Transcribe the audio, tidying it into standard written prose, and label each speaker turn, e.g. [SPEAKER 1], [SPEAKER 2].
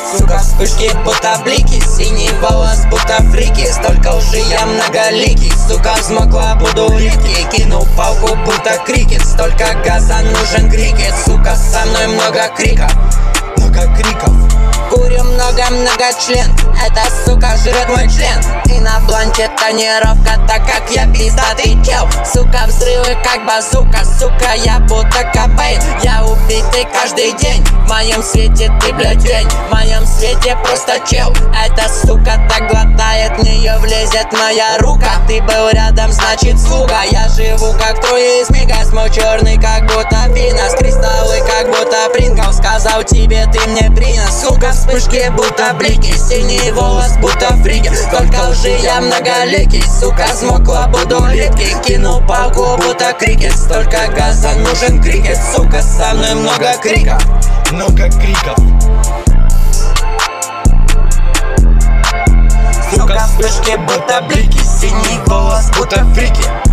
[SPEAKER 1] Сука, вспышки будто блики, синий волос будто фрики. Столько лжи, я многоликий, сука, взмокла, буду липкий. Кину палку, будто крикет, столько газа, нужен крикет. Сука, со мной много криков, много криков. Курю много член, эта сука жрет мой член. И на бланке тонировка, так как я пиздатый чел. Сука, взрывы как базука, сука, я будто Кобейн. Я убитый каждый день, в моем свете ты, блядь, тень. В моем свете просто чел. Эта сука так глотает, в нее влезет моя рука. Ты был рядом, значит слуга. Я живу как трое из Мигас, мой черный как будто Винос. Кристаллы как будто Принкл, сказал тебе ты мне принес. Сука, вспышки будто блики, синий волос будто фрики. Столько лжи, я многоликий, сука, взмокла, буду липкий. Кину палку, будто крикет, столько газа, нужен крикет. Сука, со мной много криков, много криков. Сука, вспышки будто блики, синий волос будто фрики.